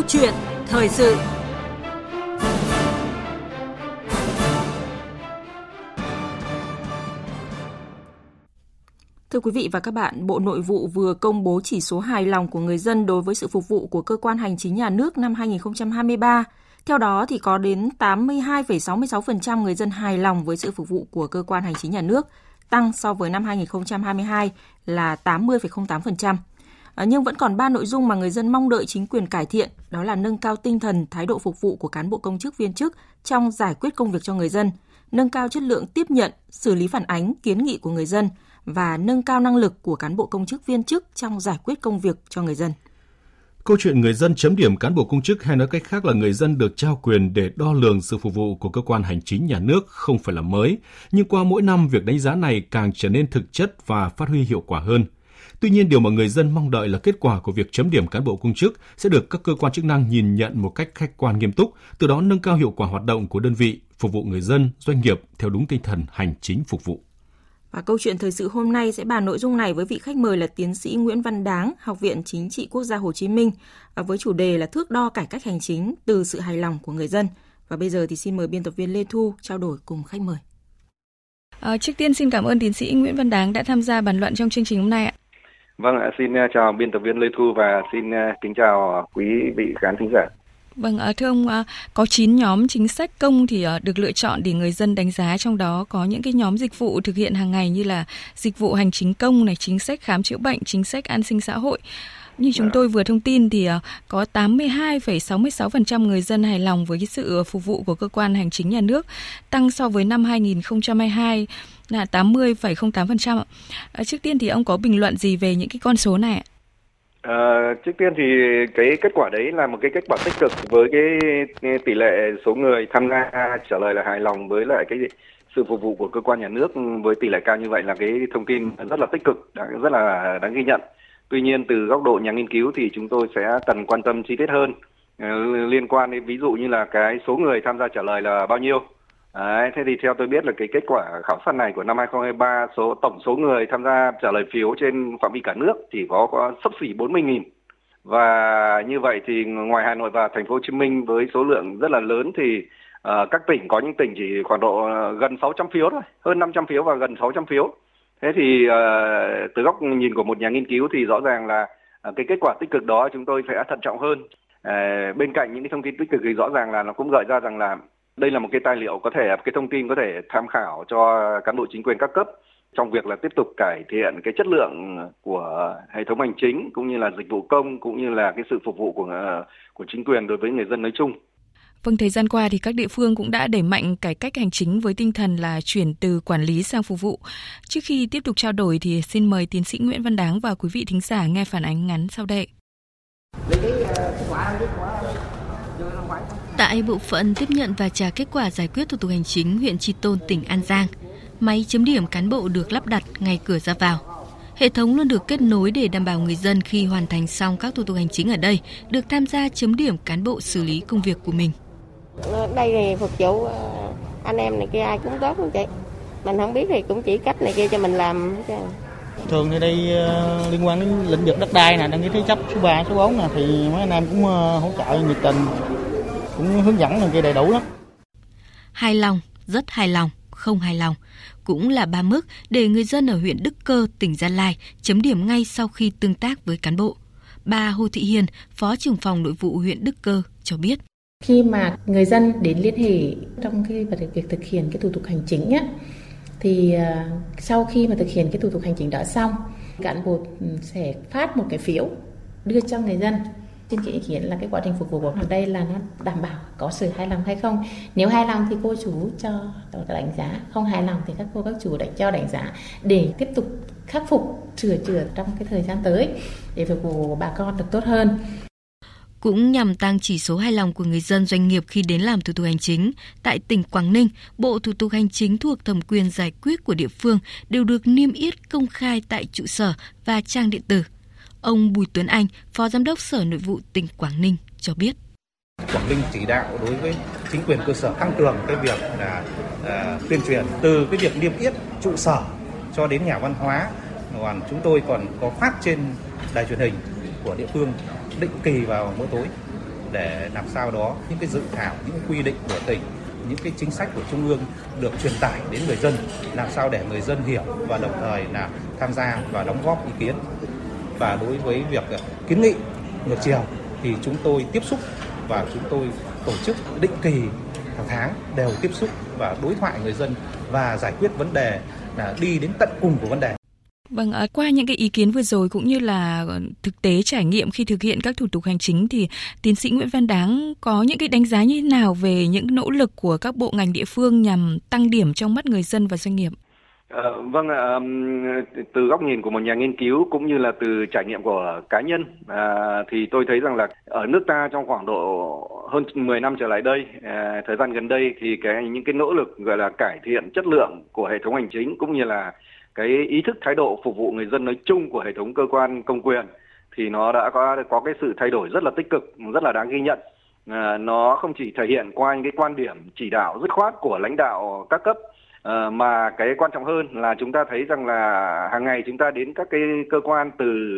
chuyện thời sự. Thưa quý vị và các bạn, Bộ Nội vụ vừa công bố chỉ số hài lòng của người dân đối với sự phục vụ của cơ quan hành chính nhà nước năm 2023. Theo đó thì có đến 82,66% người dân hài lòng với sự phục vụ của cơ quan hành chính nhà nước, tăng so với năm 2022 là 80,08%. Nhưng vẫn còn 3 nội dung mà người dân mong đợi chính quyền cải thiện, đó là nâng cao tinh thần, thái độ phục vụ của cán bộ công chức viên chức trong giải quyết công việc cho người dân, nâng cao chất lượng tiếp nhận, xử lý phản ánh, kiến nghị của người dân và nâng cao năng lực của cán bộ công chức viên chức trong giải quyết công việc cho người dân. Câu chuyện người dân chấm điểm cán bộ công chức hay nói cách khác là người dân được trao quyền để đo lường sự phục vụ của cơ quan hành chính nhà nước không phải là mới, nhưng qua mỗi năm việc đánh giá này càng trở nên thực chất và phát huy hiệu quả hơn. Tuy nhiên, điều mà người dân mong đợi là kết quả của việc chấm điểm cán bộ công chức sẽ được các cơ quan chức năng nhìn nhận một cách khách quan nghiêm túc, từ đó nâng cao hiệu quả hoạt động của đơn vị, phục vụ người dân, doanh nghiệp theo đúng tinh thần hành chính phục vụ. Và câu chuyện thời sự hôm nay sẽ bàn nội dung này với vị khách mời là tiến sĩ Nguyễn Văn Đáng, Học viện Chính trị Quốc gia Hồ Chí Minh, với chủ đề là thước đo cải cách hành chính từ sự hài lòng của người dân. Và bây giờ thì xin mời biên tập viên Lê Thu trao đổi cùng khách mời. Trước tiên xin cảm ơn tiến sĩ Nguyễn Văn Đáng đã tham gia bàn luận trong chương trình hôm nay ạ. Vâng ạ, xin chào biên tập viên Lê Thu và xin kính chào quý vị khán thính giả. Vâng, thưa ông, có 9 nhóm chính sách công thì được lựa chọn để người dân đánh giá, trong đó có những cái nhóm dịch vụ thực hiện hàng ngày như là dịch vụ hành chính công này, chính sách khám chữa bệnh, chính sách an sinh xã hội. Như chúng tôi vừa thông tin thì có 82,66% người dân hài lòng với cái sự phục vụ của cơ quan hành chính nhà nước, tăng so với năm 2022 là 80,08%. Trước tiên thì ông có bình luận gì về những cái con số này ạ? Trước tiên thì cái kết quả đấy là một cái kết quả tích cực với cái tỷ lệ số người tham gia trả lời là hài lòng với lại cái sự phục vụ của cơ quan nhà nước với tỷ lệ cao như vậy là cái thông tin rất là tích cực, rất là đáng ghi nhận. Tuy nhiên từ góc độ nhà nghiên cứu thì chúng tôi sẽ cần quan tâm chi tiết hơn liên quan đến ví dụ như là cái số người tham gia trả lời là bao nhiêu. Đấy, thế thì theo tôi biết là cái kết quả khảo sát này của năm 2023, tổng số người tham gia trả lời phiếu trên phạm vi cả nước thì có xấp xỉ 40.000. Và như vậy thì ngoài Hà Nội và Thành phố Hồ Chí Minh với số lượng rất là lớn thì các tỉnh, có những tỉnh chỉ khoảng độ gần 600 phiếu thôi, hơn 500 phiếu và gần 600 phiếu. Thế thì từ góc nhìn của một nhà nghiên cứu thì rõ ràng là cái kết quả tích cực đó chúng tôi phải thận trọng hơn. Bên cạnh những cái thông tin tích cực thì rõ ràng là nó cũng gợi ra rằng là đây là một cái tài liệu cái thông tin có thể tham khảo cho cán bộ chính quyền các cấp trong việc là tiếp tục cải thiện cái chất lượng của hệ thống hành chính cũng như là dịch vụ công cũng như là cái sự phục vụ của chính quyền đối với người dân nói chung. Vâng, thời gian qua thì các địa phương cũng đã đẩy mạnh cải cách hành chính với tinh thần là chuyển từ quản lý sang phục vụ. Trước khi tiếp tục trao đổi thì xin mời tiến sĩ Nguyễn Văn Đáng và quý vị thính giả nghe phản ánh ngắn sau đây. Tại bộ phận tiếp nhận và trả kết quả giải quyết thủ tục hành chính huyện Tri Tôn, tỉnh An Giang, máy chấm điểm cán bộ được lắp đặt ngay cửa ra vào. Hệ thống luôn được kết nối để đảm bảo người dân khi hoàn thành xong các thủ tục hành chính ở đây được tham gia chấm điểm cán bộ xử lý công việc của mình. Đây thì phục vụ anh em này kia ai cũng tốt không chị? Mình không biết thì cũng chỉ cách này kia cho mình làm. Thường thì đây liên quan đến lĩnh vực đất đai nè, đăng ký thế chấp số 3, số 4 nè thì mấy anh em cũng hỗ trợ nhiệt tình, cũng hướng dẫn này kia đầy đủ lắm. Hài lòng, rất hài lòng, không hài lòng cũng là 3 mức để người dân ở huyện Đức Cơ, tỉnh Gia Lai chấm điểm ngay sau khi tương tác với cán bộ. Bà Hồ Thị Hiền, Phó trưởng phòng Nội vụ huyện Đức Cơ cho biết. Khi mà người dân đến liên hệ trong cái việc thực hiện cái thủ tục hành chính á, thì sau khi mà thực hiện cái thủ tục hành chính đó xong, cán bộ sẽ phát một cái phiếu đưa cho người dân. Xin ý kiến là cái quá trình phục vụ của đây là nó đảm bảo có sự hài lòng hay không. Nếu hài lòng thì cô chú cho đánh giá, không hài lòng thì các cô các chú cho đánh giá để tiếp tục khắc phục, sửa chữa trong cái thời gian tới để phục vụ bà con được tốt hơn. Cũng nhằm tăng chỉ số hài lòng của người dân doanh nghiệp khi đến làm thủ tục hành chính, tại tỉnh Quảng Ninh, Bộ Thủ tục Hành chính thuộc thẩm quyền giải quyết của địa phương đều được niêm yết công khai tại trụ sở và trang điện tử. Ông Bùi Tuấn Anh, Phó Giám đốc Sở Nội vụ tỉnh Quảng Ninh cho biết. Quảng Ninh chỉ đạo đối với chính quyền cơ sở tăng cường cái việc là tuyên truyền từ cái việc niêm yết trụ sở cho đến nhà văn hóa. Còn chúng tôi còn có phát trên đài truyền hình của địa phương định kỳ vào mỗi tối để làm sao đó những cái dự thảo, những cái quy định của tỉnh, những cái chính sách của Trung ương được truyền tải đến người dân, làm sao để người dân hiểu và đồng thời là tham gia và đóng góp ý kiến. Và đối với việc kiến nghị ngược chiều thì chúng tôi tiếp xúc và chúng tôi tổ chức định kỳ hàng tháng đều tiếp xúc và đối thoại người dân và giải quyết vấn đề, là đi đến tận cùng của vấn đề. Vâng, qua những cái ý kiến vừa rồi cũng như là thực tế trải nghiệm khi thực hiện các thủ tục hành chính thì tiến sĩ Nguyễn Văn Đáng có những cái đánh giá như thế nào về những nỗ lực của các bộ ngành địa phương nhằm tăng điểm trong mắt người dân và doanh nghiệp? Vâng, từ góc nhìn của một nhà nghiên cứu cũng như là từ trải nghiệm của cá nhân thì tôi thấy rằng là ở nước ta trong khoảng độ hơn 10 năm trở lại đây, thời gian gần đây thì những cái nỗ lực gọi là cải thiện chất lượng của hệ thống hành chính cũng như là cái ý thức thái độ phục vụ người dân nói chung của hệ thống cơ quan công quyền thì nó đã có cái sự thay đổi rất là tích cực, rất là đáng ghi nhận. Nó không chỉ thể hiện qua những cái quan điểm chỉ đạo dứt khoát của lãnh đạo các cấp, mà cái quan trọng hơn là chúng ta thấy rằng là hàng ngày chúng ta đến các cái cơ quan từ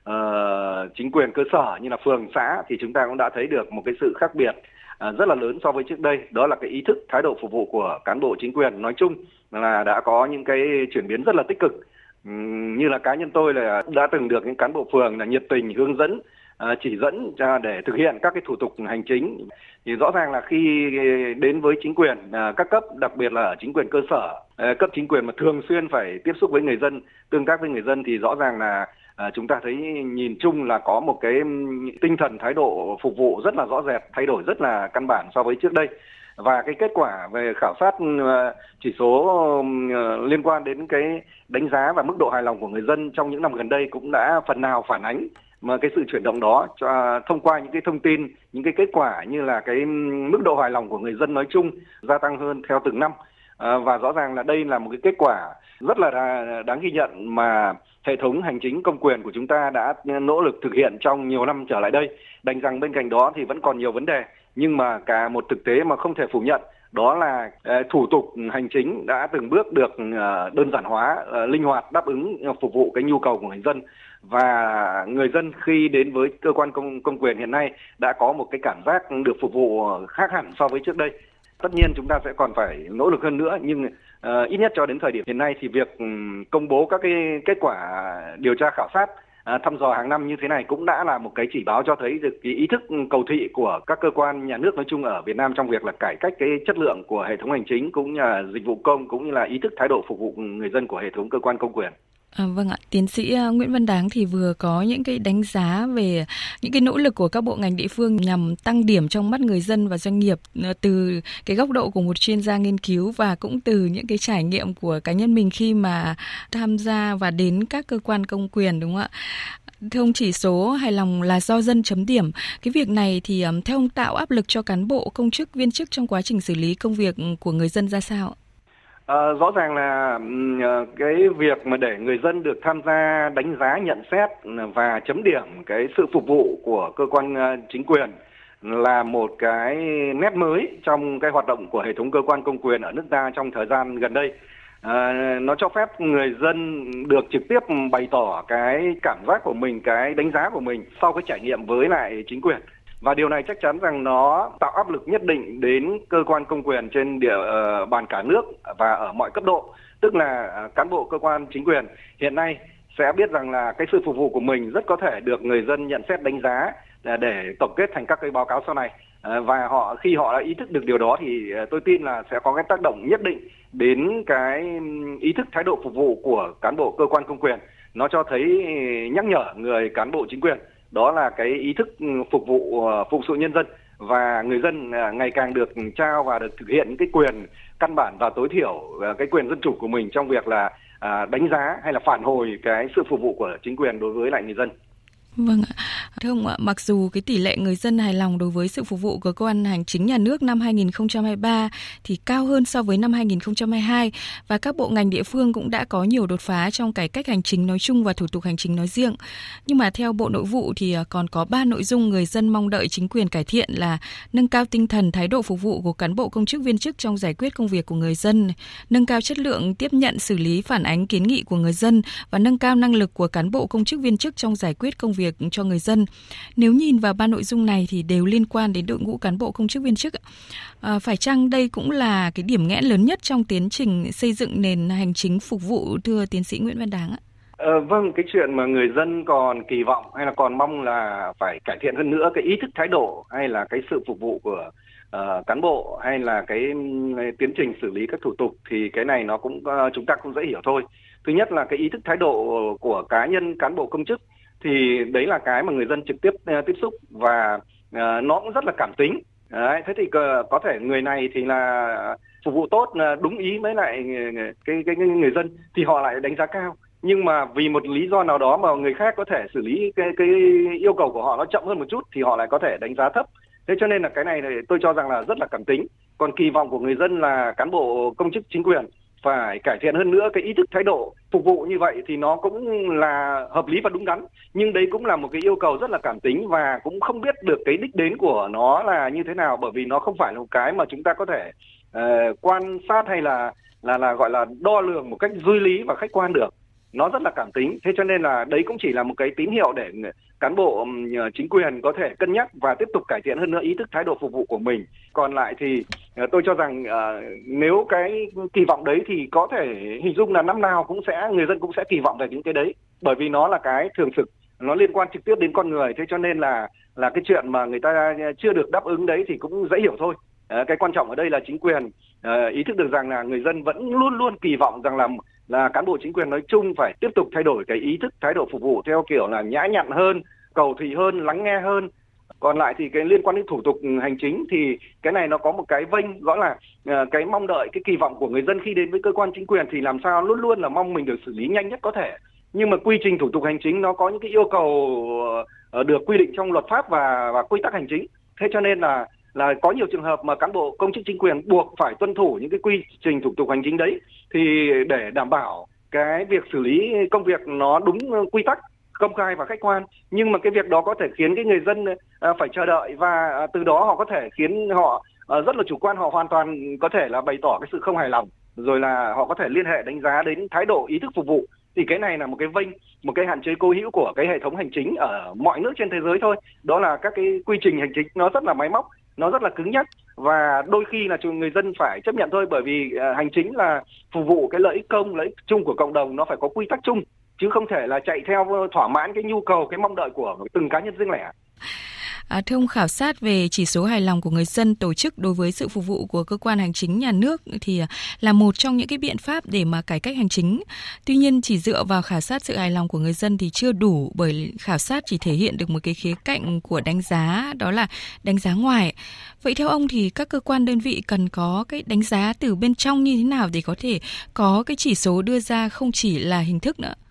chính quyền cơ sở như là phường, xã thì chúng ta cũng đã thấy được một cái sự khác biệt rất là lớn so với trước đây. Đó là cái ý thức thái độ phục vụ của cán bộ chính quyền nói chung là đã có những cái chuyển biến rất là tích cực. Như là cá nhân tôi là đã từng được những cán bộ phường là nhiệt tình hướng dẫn, chỉ dẫn để thực hiện các cái thủ tục hành chính. Thì rõ ràng là khi đến với chính quyền các cấp, đặc biệt là ở chính quyền cơ sở, cấp chính quyền mà thường xuyên phải tiếp xúc với người dân, tương tác với người dân thì rõ ràng là chúng ta thấy nhìn chung là có một cái tinh thần thái độ phục vụ rất là rõ rệt, thay đổi rất là căn bản so với trước đây. Và cái kết quả về khảo sát chỉ số liên quan đến cái đánh giá và mức độ hài lòng của người dân trong những năm gần đây cũng đã phần nào phản ánh mà cái sự chuyển động đó thông qua những cái thông tin, những cái kết quả như là cái mức độ hài lòng của người dân nói chung gia tăng hơn theo từng năm. Và rõ ràng là đây là một cái kết quả rất là đáng ghi nhận mà hệ thống hành chính công quyền của chúng ta đã nỗ lực thực hiện trong nhiều năm trở lại đây. Đành rằng bên cạnh đó thì vẫn còn nhiều vấn đề, nhưng mà cả một thực tế mà không thể phủ nhận đó là thủ tục hành chính đã từng bước được đơn giản hóa, linh hoạt, đáp ứng phục vụ cái nhu cầu của người dân. Và người dân khi đến với cơ quan công quyền hiện nay đã có một cái cảm giác được phục vụ khác hẳn so với trước đây. Tất nhiên chúng ta sẽ còn phải nỗ lực hơn nữa, nhưng ít nhất cho đến thời điểm hiện nay thì việc công bố các cái kết quả điều tra khảo sát, thăm dò hàng năm như thế này cũng đã là một cái chỉ báo cho thấy được cái ý thức cầu thị của các cơ quan nhà nước nói chung ở Việt Nam trong việc là cải cách cái chất lượng của hệ thống hành chính cũng như là dịch vụ công, cũng như là ý thức thái độ phục vụ người dân của hệ thống cơ quan công quyền. Vâng ạ, tiến sĩ Nguyễn Văn Đáng thì vừa có những cái đánh giá về những cái nỗ lực của các bộ ngành địa phương nhằm tăng điểm trong mắt người dân và doanh nghiệp từ cái góc độ của một chuyên gia nghiên cứu và cũng từ những cái trải nghiệm của cá nhân mình khi mà tham gia và đến các cơ quan công quyền, đúng không ạ? Thưa ông, chỉ số hài lòng là do dân chấm điểm. Cái việc này thì theo ông tạo áp lực cho cán bộ, công chức, viên chức trong quá trình xử lý công việc của người dân ra sao? Rõ ràng là cái việc mà để người dân được tham gia đánh giá, nhận xét và chấm điểm cái sự phục vụ của cơ quan chính quyền là một cái nét mới trong cái hoạt động của hệ thống cơ quan công quyền ở nước ta trong thời gian gần đây. Nó cho phép người dân được trực tiếp bày tỏ cái cảm giác của mình, cái đánh giá của mình sau cái trải nghiệm với lại chính quyền. Và điều này chắc chắn rằng nó tạo áp lực nhất định đến cơ quan công quyền trên địa bàn cả nước và ở mọi cấp độ. Tức là cán bộ cơ quan chính quyền hiện nay sẽ biết rằng là cái sự phục vụ của mình rất có thể được người dân nhận xét, đánh giá để tổng kết thành các cái báo cáo sau này. Và khi họ đã ý thức được điều đó thì tôi tin là sẽ có cái tác động nhất định đến cái ý thức thái độ phục vụ của cán bộ cơ quan công quyền. Nó cho thấy, nhắc nhở người cán bộ chính quyền đó là cái ý thức phục vụ, phụng sự nhân dân, và người dân ngày càng được trao và được thực hiện những cái quyền căn bản và tối thiểu, cái quyền dân chủ của mình trong việc là đánh giá hay là phản hồi cái sự phục vụ của chính quyền đối với lại người dân. Vâng ạ. Thưa ông ạ, mặc dù cái tỷ lệ người dân hài lòng đối với sự phục vụ của cơ quan hành chính nhà nước năm 2023 thì cao hơn so với năm 2022 và các bộ ngành địa phương cũng đã có nhiều đột phá trong cải cách hành chính nói chung và thủ tục hành chính nói riêng. Nhưng mà theo Bộ Nội vụ thì còn có 3 nội dung người dân mong đợi chính quyền cải thiện là nâng cao tinh thần thái độ phục vụ của cán bộ công chức viên chức trong giải quyết công việc của người dân, nâng cao chất lượng tiếp nhận xử lý phản ánh kiến nghị của người dân và nâng cao năng lực của cán bộ công chức viên chức trong giải quyết công việc cho người dân. dân. Nếu nhìn vào ba nội dung này thì đều liên quan đến đội ngũ cán bộ công chức viên chức. Phải chăng đây cũng là cái điểm nghẽn lớn nhất trong tiến trình xây dựng nền hành chính phục vụ, thưa tiến sĩ Nguyễn Văn Đáng ạ? Vâng, cái chuyện mà người dân còn kỳ vọng hay là còn mong là phải cải thiện hơn nữa cái ý thức thái độ hay là cái sự phục vụ của cán bộ hay là cái tiến trình xử lý các thủ tục thì cái này nó cũng chúng ta cũng dễ hiểu thôi. Thứ nhất là cái ý thức thái độ của cá nhân cán bộ công chức thì đấy là cái mà người dân trực tiếp tiếp xúc và nó cũng rất là cảm tính. Đấy, thế thì có thể người này thì là phục vụ tốt, đúng ý với lại cái người dân thì họ lại đánh giá cao. Nhưng mà vì một lý do nào đó mà người khác có thể xử lý cái yêu cầu của họ nó chậm hơn một chút thì họ lại có thể đánh giá thấp. Thế cho nên là cái này tôi cho rằng là rất là cảm tính. Còn kỳ vọng của người dân là cán bộ công chức chính quyền phải cải thiện hơn nữa cái ý thức thái độ phục vụ như vậy thì nó cũng là hợp lý và đúng đắn. Nhưng đấy cũng là một cái yêu cầu rất là cảm tính và cũng không biết được cái đích đến của nó là như thế nào, bởi vì nó không phải là một cái mà chúng ta có thể quan sát hay là gọi là đo lường một cách duy lý và khách quan được. Nó rất là cảm tính, thế cho nên là đấy cũng chỉ là một cái tín hiệu để cán bộ chính quyền có thể cân nhắc và tiếp tục cải thiện hơn nữa ý thức thái độ phục vụ của mình. Còn lại thì tôi cho rằng nếu cái kỳ vọng đấy thì có thể hình dung là năm nào người dân cũng sẽ kỳ vọng về những cái đấy, bởi vì nó là cái thường trực, nó liên quan trực tiếp đến con người. Thế cho nên là cái chuyện mà người ta chưa được đáp ứng đấy thì cũng dễ hiểu thôi. Cái quan trọng ở đây là chính quyền ý thức được rằng là người dân vẫn luôn luôn kỳ vọng rằng là cán bộ chính quyền nói chung phải tiếp tục thay đổi cái ý thức thái độ phục vụ theo kiểu là nhã nhặn hơn, cầu thị hơn, lắng nghe hơn. Còn lại thì cái liên quan đến thủ tục hành chính thì cái này nó có một cái vênh, rõ là cái mong đợi, cái kỳ vọng của người dân khi đến với cơ quan chính quyền thì làm sao luôn luôn là mong mình được xử lý nhanh nhất có thể. Nhưng mà quy trình thủ tục hành chính nó có những cái yêu cầu được quy định trong luật pháp và quy tắc hành chính. Thế cho nên là có nhiều trường hợp mà cán bộ công chức chính quyền buộc phải tuân thủ những cái quy trình thủ tục hành chính đấy thì để đảm bảo cái việc xử lý công việc nó đúng quy tắc, công khai và khách quan. Nhưng mà cái việc đó có thể khiến cái người dân phải chờ đợi và từ đó họ có thể khiến họ rất là chủ quan, họ hoàn toàn có thể là bày tỏ cái sự không hài lòng, rồi là họ có thể liên hệ đánh giá đến thái độ ý thức phục vụ. Thì cái này là một cái vênh, một cái hạn chế cố hữu của cái hệ thống hành chính ở mọi nước trên thế giới thôi. Đó là các cái quy trình hành chính nó rất là máy móc, nó rất là cứng nhắc và đôi khi là người dân phải chấp nhận thôi, bởi vì hành chính là phục vụ cái lợi ích công, lợi ích chung của cộng đồng, nó phải có quy tắc chung chứ không thể là chạy theo thỏa mãn cái nhu cầu, cái mong đợi của từng cá nhân riêng lẻ. Thưa ông, khảo sát về chỉ số hài lòng của người dân tổ chức đối với sự phục vụ của cơ quan hành chính nhà nước thì là một trong những cái biện pháp để mà cải cách hành chính. Tuy nhiên chỉ dựa vào khảo sát sự hài lòng của người dân thì chưa đủ, bởi khảo sát chỉ thể hiện được một cái khía cạnh của đánh giá, đó là đánh giá ngoài. Vậy theo ông thì các cơ quan đơn vị cần có cái đánh giá từ bên trong như thế nào để có thể có cái chỉ số đưa ra không chỉ là hình thức nữa?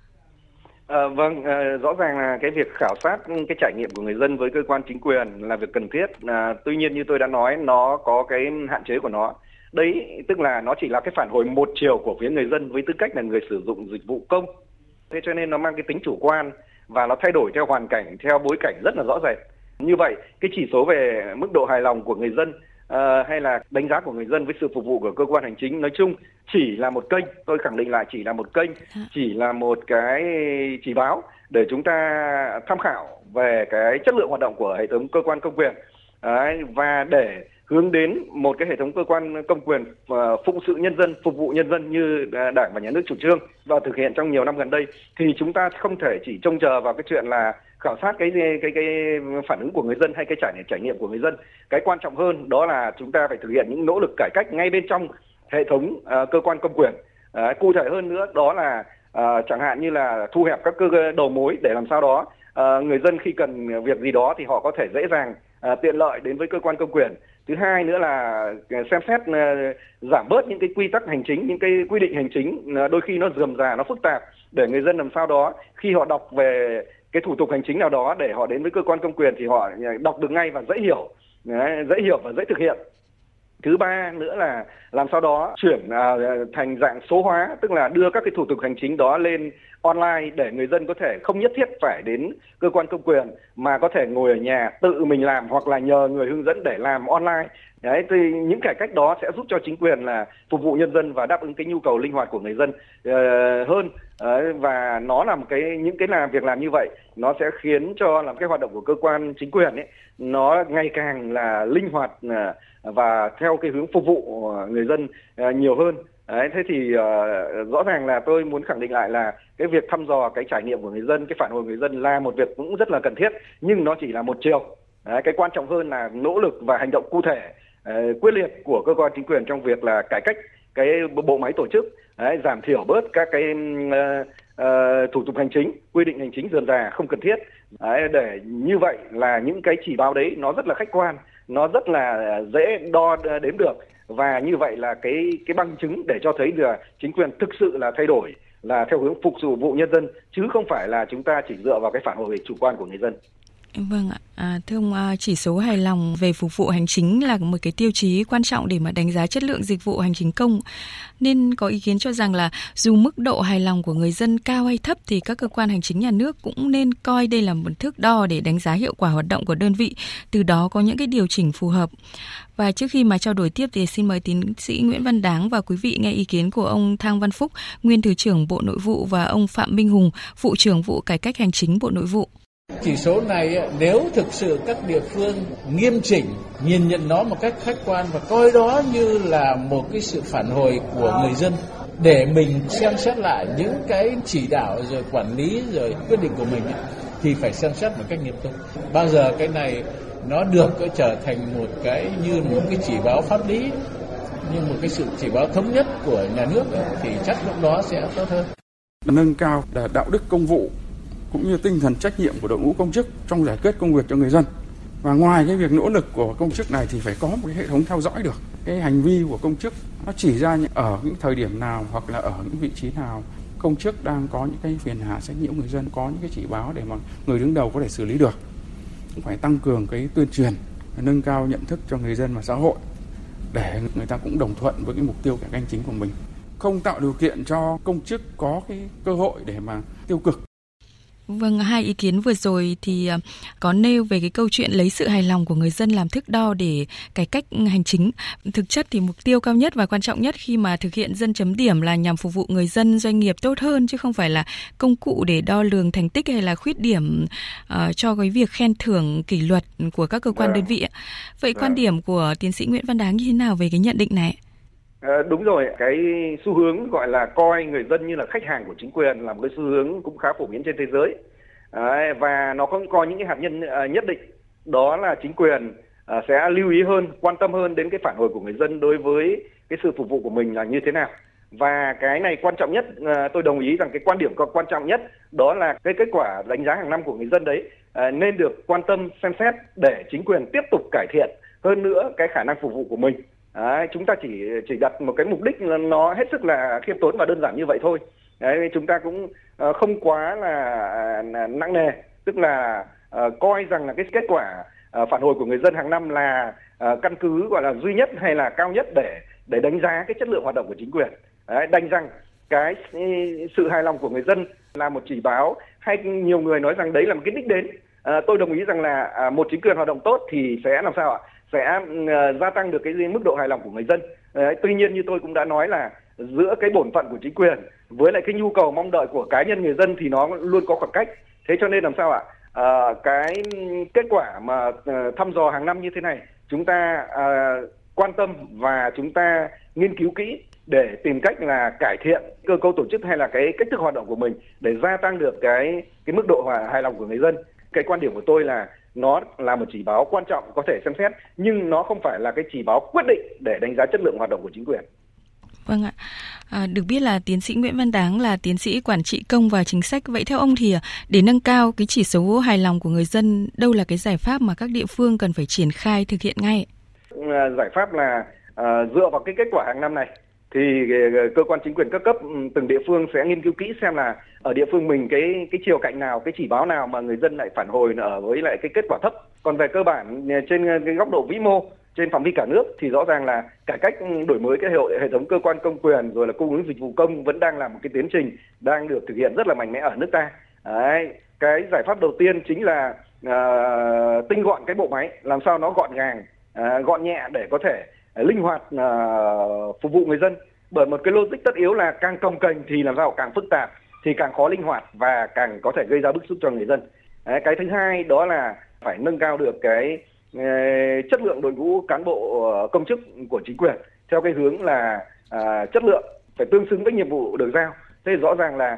Vâng, rõ ràng là cái việc khảo sát cái trải nghiệm của người dân với cơ quan chính quyền là việc cần thiết. Tuy nhiên như tôi đã nói, nó có cái hạn chế của nó. Đấy, tức là nó chỉ là cái phản hồi một chiều của phía người dân với tư cách là người sử dụng dịch vụ công. Thế cho nên nó mang cái tính chủ quan và nó thay đổi theo hoàn cảnh, theo bối cảnh rất là rõ rệt. Như vậy, cái chỉ số về mức độ hài lòng của người dân hay là đánh giá của người dân với sự phục vụ của cơ quan hành chính nói chung chỉ là một kênh, tôi khẳng định là chỉ là một kênh, chỉ là một cái chỉ báo để chúng ta tham khảo về cái chất lượng hoạt động của hệ thống cơ quan công quyền. Và để hướng đến một cái hệ thống cơ quan công quyền phụng sự nhân dân, phục vụ nhân dân như Đảng và Nhà nước chủ trương và thực hiện trong nhiều năm gần đây, thì chúng ta không thể chỉ trông chờ vào cái chuyện là khảo sát cái phản ứng của người dân hay cái trải nghiệm của người dân. Cái quan trọng hơn đó là chúng ta phải thực hiện những nỗ lực cải cách ngay bên trong hệ thống cơ quan công quyền. Cụ thể hơn nữa đó là chẳng hạn như là thu hẹp các cơ đầu mối để làm sao đó người dân khi cần việc gì đó thì họ có thể dễ dàng tiện lợi đến với cơ quan công quyền. Thứ hai nữa là xem xét giảm bớt những cái quy tắc hành chính, những cái quy định hành chính đôi khi nó rườm rà, nó phức tạp, để người dân làm sao đó khi họ đọc về cái thủ tục hành chính nào đó để họ đến với cơ quan công quyền thì họ đọc được ngay và dễ hiểu và dễ thực hiện. Thứ ba nữa là làm sao đó chuyển thành dạng số hóa, tức là đưa các cái thủ tục hành chính đó lên online để người dân có thể không nhất thiết phải đến cơ quan công quyền mà có thể ngồi ở nhà tự mình làm hoặc là nhờ người hướng dẫn để làm online Đấy, thì những cải cách đó sẽ giúp cho chính quyền là phục vụ nhân dân và đáp ứng cái nhu cầu linh hoạt của người dân hơn. Và nó là những cái việc làm như vậy nó sẽ khiến cho làm cái hoạt động của cơ quan chính quyền ấy nó ngày càng là linh hoạt và theo cái hướng phục vụ người dân nhiều hơn. Đấy, thế thì rõ ràng là tôi muốn khẳng định lại là cái việc thăm dò cái trải nghiệm của người dân, cái phản hồi người dân là một việc cũng rất là cần thiết, nhưng nó chỉ là một chiều. Đấy, cái quan trọng hơn là nỗ lực và hành động cụ thể quyết liệt của cơ quan chính quyền trong việc là cải cách cái bộ máy tổ chức, giảm thiểu bớt các cái thủ tục hành chính, quy định hành chính rườm rà không cần thiết. Để như vậy là những cái chỉ báo đấy nó rất là khách quan, nó rất là dễ đo đếm được, và như vậy là cái bằng chứng để cho thấy là chính quyền thực sự là thay đổi, là theo hướng phục vụ nhân dân, chứ không phải là chúng ta chỉ dựa vào cái phản hồi chủ quan của người dân. Vâng ạ, thưa ông, chỉ số hài lòng về phục vụ hành chính là một cái tiêu chí quan trọng để mà đánh giá chất lượng dịch vụ hành chính công. Nên có ý kiến cho rằng là dù mức độ hài lòng của người dân cao hay thấp thì các cơ quan hành chính nhà nước cũng nên coi đây là một thước đo để đánh giá hiệu quả hoạt động của đơn vị, từ đó có những cái điều chỉnh phù hợp. Và trước khi mà trao đổi tiếp thì xin mời tiến sĩ Nguyễn Văn Đáng và quý vị nghe ý kiến của ông Thang Văn Phúc, nguyên Thứ trưởng Bộ Nội vụ, và ông Phạm Minh Hùng, Vụ trưởng Vụ Cải cách Hành chính Bộ Nội vụ. Chỉ số này nếu thực sự các địa phương nghiêm chỉnh, nhìn nhận nó một cách khách quan và coi đó như là một cái sự phản hồi của người dân để mình xem xét lại những cái chỉ đạo rồi quản lý rồi quyết định của mình thì phải xem xét một cách nghiêm túc. Bao giờ cái này nó được trở thành một cái như một cái chỉ báo pháp lý, như một cái sự chỉ báo thống nhất của nhà nước thì chắc lúc đó sẽ tốt hơn. Nâng cao đạo đức công vụ cũng như tinh thần trách nhiệm của đội ngũ công chức trong giải quyết công việc cho người dân. Và ngoài cái việc nỗ lực của công chức này thì phải có một cái hệ thống theo dõi được cái hành vi của công chức, nó chỉ ra ở những thời điểm nào hoặc là ở những vị trí nào công chức đang có những cái phiền hà sách nhiễu người dân, có những cái chỉ báo để mà người đứng đầu có thể xử lý được. Cũng phải tăng cường cái tuyên truyền, nâng cao nhận thức cho người dân và xã hội để người ta cũng đồng thuận với cái mục tiêu cải cách hành chính của mình, không tạo điều kiện cho công chức có cái cơ hội để mà tiêu cực. Vâng, hai ý kiến vừa rồi thì có nêu về cái câu chuyện lấy sự hài lòng của người dân làm thước đo để cải cách hành chính. Thực chất thì mục tiêu cao nhất và quan trọng nhất khi mà thực hiện dân chấm điểm là nhằm phục vụ người dân, doanh nghiệp tốt hơn, chứ không phải là công cụ để đo lường thành tích hay là khuyết điểm cho cái việc khen thưởng kỷ luật của các cơ quan đơn vị. Vậy quan điểm của tiến sĩ Nguyễn Văn Đáng như thế nào về cái nhận định này? Đúng rồi, cái xu hướng gọi là coi người dân như là khách hàng của chính quyền là một cái xu hướng cũng khá phổ biến trên thế giới. Và nó cũng có những cái hạt nhân nhất định, đó là chính quyền sẽ lưu ý hơn, quan tâm hơn đến cái phản hồi của người dân đối với cái sự phục vụ của mình là như thế nào. Và cái này quan trọng nhất, tôi đồng ý rằng cái quan điểm quan trọng nhất đó là cái kết quả đánh giá hàng năm của người dân đấy nên được quan tâm xem xét để chính quyền tiếp tục cải thiện hơn nữa cái khả năng phục vụ của mình. Chúng ta chỉ đặt một cái mục đích nó hết sức là khiêm tốn và đơn giản như vậy thôi. Đấy, chúng ta cũng không quá là nặng nề, tức là coi rằng là cái kết quả phản hồi của người dân hàng năm là căn cứ gọi là duy nhất hay là cao nhất để đánh giá cái chất lượng hoạt động của chính quyền. Đấy, đành rằng cái sự hài lòng của người dân là một chỉ báo, hay nhiều người nói rằng đấy là một cái đích đến. Tôi đồng ý rằng là một chính quyền hoạt động tốt thì sẽ làm sao ạ? Sẽ gia tăng được cái mức độ hài lòng của người dân. Tuy nhiên như tôi cũng đã nói là giữa cái bổn phận của chính quyền với lại cái nhu cầu mong đợi của cá nhân người dân thì nó luôn có khoảng cách. Thế cho nên làm sao ạ? Cái kết quả mà thăm dò hàng năm như thế này, chúng ta quan tâm và chúng ta nghiên cứu kỹ để tìm cách là cải thiện cơ cấu tổ chức hay là cái cách thức hoạt động của mình để gia tăng được cái mức độ hài lòng của người dân. Cái quan điểm của tôi là nó là một chỉ báo quan trọng có thể xem xét, nhưng nó không phải là cái chỉ báo quyết định để đánh giá chất lượng hoạt động của chính quyền. Vâng ạ. Được biết là tiến sĩ Nguyễn Văn Đáng là tiến sĩ quản trị công và chính sách. Vậy theo ông thì để nâng cao cái chỉ số hài lòng của người dân, đâu là cái giải pháp mà các địa phương cần phải triển khai thực hiện ngay? Giải pháp là dựa vào cái kết quả hàng năm này thì cơ quan chính quyền các cấp từng địa phương sẽ nghiên cứu kỹ xem là ở địa phương mình cái chiều cạnh nào, cái chỉ báo nào mà người dân lại phản hồi ở với lại cái kết quả thấp. Còn về cơ bản trên cái góc độ vĩ mô trên phạm vi cả nước thì rõ ràng là cải cách đổi mới cái hệ thống cơ quan công quyền rồi là cung ứng dịch vụ công vẫn đang là một cái tiến trình đang được thực hiện rất là mạnh mẽ ở nước ta. Đấy, cái giải pháp đầu tiên chính là tinh gọn cái bộ máy, làm sao nó gọn gàng, gọn nhẹ để có thể linh hoạt phục vụ người dân. Bởi một cái logic tất yếu là càng cồng kềnh thì làm sao càng phức tạp, thì càng khó linh hoạt và càng có thể gây ra bức xúc cho người dân. Cái thứ hai đó là phải nâng cao được cái chất lượng đội ngũ cán bộ công chức của chính quyền theo cái hướng là chất lượng phải tương xứng với nhiệm vụ được giao. Thế rõ ràng là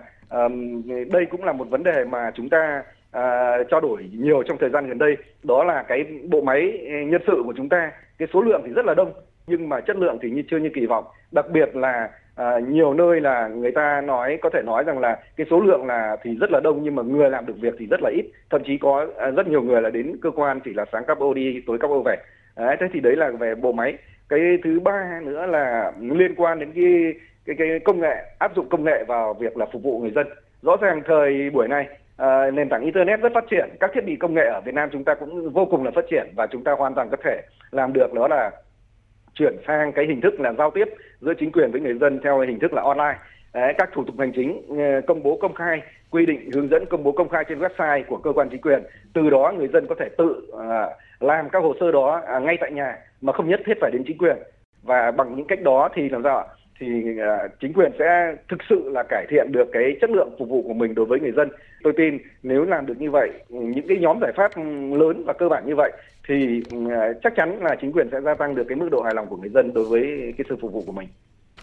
đây cũng là một vấn đề mà chúng ta trao đổi nhiều trong thời gian gần đây, đó là cái bộ máy nhân sự của chúng ta, cái số lượng thì rất là đông nhưng mà chất lượng thì chưa như kỳ vọng. Đặc biệt là nhiều nơi là người ta có thể nói rằng là cái số lượng là thì rất là đông nhưng mà người làm được việc thì rất là ít, thậm chí có rất nhiều người là đến cơ quan chỉ là sáng cắp ô đi tối cắp ô về. Thế thì đấy là về bộ máy. Cái thứ ba nữa là liên quan đến cái công nghệ, áp dụng công nghệ vào việc là phục vụ người dân. Rõ ràng thời buổi này nền tảng internet rất phát triển, các thiết bị công nghệ ở Việt Nam chúng ta cũng vô cùng là phát triển và chúng ta hoàn toàn có thể làm được, đó là chuyển sang cái hình thức là giao tiếp giữa chính quyền với người dân theo hình thức là online. Các thủ tục hành chính công bố công khai, quy định hướng dẫn công bố công khai trên website của cơ quan chính quyền. Từ đó người dân có thể tự làm các hồ sơ đó ngay tại nhà mà không nhất thiết phải đến chính quyền. Và bằng những cách đó thì làm sao thì chính quyền sẽ thực sự là cải thiện được cái chất lượng phục vụ của mình đối với người dân. Tôi tin nếu làm được như vậy, những cái nhóm giải pháp lớn và cơ bản như vậy thì chắc chắn là chính quyền sẽ gia tăng được cái mức độ hài lòng của người dân đối với cái sự phục vụ của mình.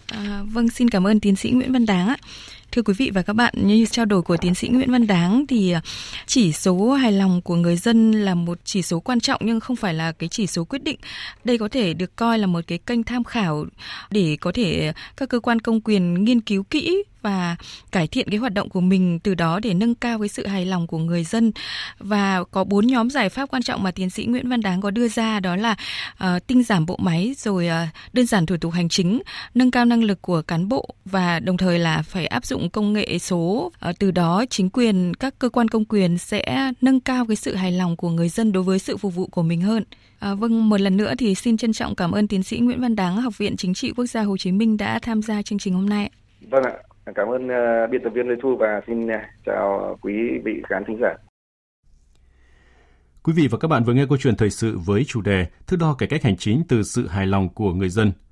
Vâng, xin cảm ơn tiến sĩ Nguyễn Văn Đáng ạ. Thưa quý vị và các bạn, như trao đổi của tiến sĩ Nguyễn Văn Đáng thì chỉ số hài lòng của người dân là một chỉ số quan trọng nhưng không phải là cái chỉ số quyết định. Đây có thể được coi là một cái kênh tham khảo để có thể các cơ quan công quyền nghiên cứu kỹ và cải thiện cái hoạt động của mình, từ đó để nâng cao cái sự hài lòng của người dân. Và có 4 nhóm giải pháp quan trọng mà tiến sĩ Nguyễn Văn Đáng có đưa ra, đó là tinh giảm bộ máy, rồi đơn giản thủ tục hành chính, nâng cao năng lực của cán bộ và đồng thời là phải áp dụng công nghệ số. Từ đó chính quyền, các cơ quan công quyền sẽ nâng cao cái sự hài lòng của người dân đối với sự phục vụ của mình hơn. Vâng, một lần nữa thì xin trân trọng cảm ơn tiến sĩ Nguyễn Văn Đáng, Học viện Chính trị Quốc gia Hồ Chí Minh đã tham gia chương trình hôm nay. Vâng ạ. Cảm ơn biên tập viên Lê Thu và xin chào quý vị khán thính giả. Quý vị và các bạn vừa nghe câu chuyện thời sự với chủ đề Thước đo cải cách hành chính từ sự hài lòng của người dân.